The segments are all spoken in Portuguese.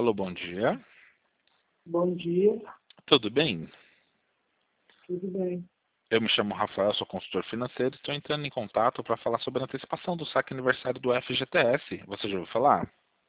Alô, bom dia. Bom dia, Tudo bem? tudo bem. Eu me chamo Rafael, sou consultor financeiro e estou entrando em contato para falar sobre a antecipação do saque aniversário do FGTS. Você já ouviu falar?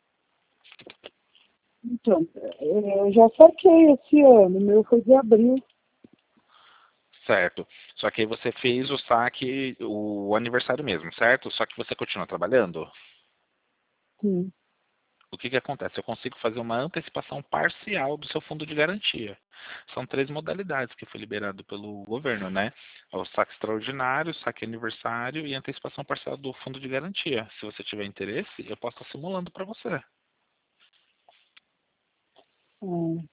Então, eu já saquei esse ano, o meu foi de abril. Certo. Só que aí você fez o saque, o aniversário mesmo, certo? Só que você continua trabalhando? Sim. O que que acontece? Eu consigo fazer uma antecipação parcial do seu fundo de garantia. São três modalidades que foi liberado pelo governo, né? O saque extraordinário, saque aniversário e antecipação parcial do fundo de garantia. Se você tiver interesse, eu posso estar simulando para você. Ah,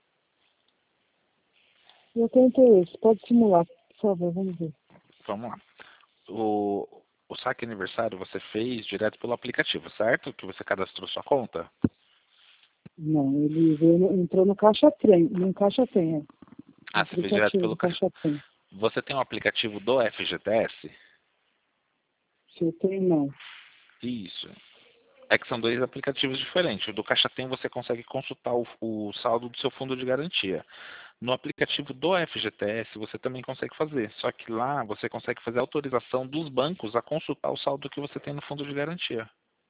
eu tenho interesse, pode simular, por favor, vamos ver. Vamos lá. O saque aniversário você fez direto pelo aplicativo, certo? Que você cadastrou sua conta? Não, ele entrou no Caixa Trem, no Caixa Tem, no Ah, você fez direto aplicativo pelo do caixa. Caixa Tem. Você tem um aplicativo do FGTS? Se eu tenho, não. Isso. É que são dois aplicativos diferentes. O do Caixa Tem você consegue consultar o saldo do seu fundo de garantia. No aplicativo do FGTS você também consegue fazer. Só que lá você consegue fazer autorização dos bancos a consultar o saldo que você tem no fundo de garantia.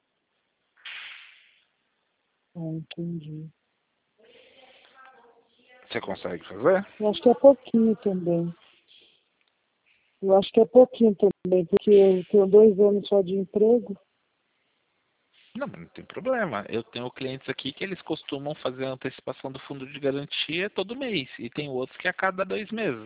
Ah, entendi. Você consegue fazer? Eu acho que é pouquinho também. Eu acho que é pouquinho também, porque eu tenho 2 anos só de emprego. Não, mas não tem problema. Eu tenho clientes aqui que eles costumam fazer a antecipação do fundo de garantia todo mês. E tem outros que é a cada 2 meses.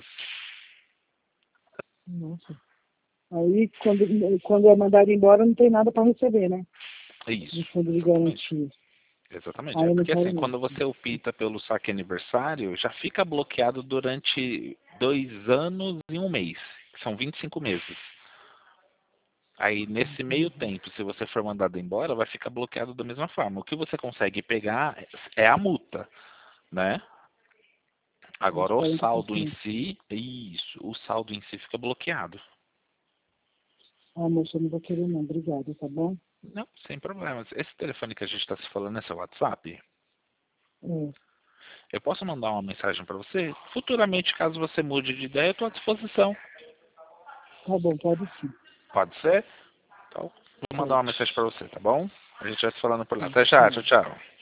Nossa. Aí, quando é mandado embora, não tem nada para receber, né? No Isso, fundo de exatamente. garantia. Exatamente. Aí É eu não porque quero assim, mesmo. quando você opta pelo saque aniversário, já fica bloqueado durante 2 anos e um mês, que são 25 meses. Aí, nesse meio tempo, se você for mandado embora, vai ficar bloqueado da mesma forma. O que você consegue pegar é a multa, né? Uns Agora, o saldo em 40%. si, isso, o saldo em si fica bloqueado. Ah, moça, eu não vou querer não. Obrigada, tá bom? Não, sem problemas. Esse telefone que a gente está se falando é seu WhatsApp? É, Eu posso mandar uma mensagem para você? Futuramente, caso você mude de ideia, eu estou à disposição. tá bom, pode sim. Pode ser? Então, vou mandar uma Pode. mensagem para você, tá bom? A gente vai se falando por lá. Tá, Até já, tchau, tchau. tchau.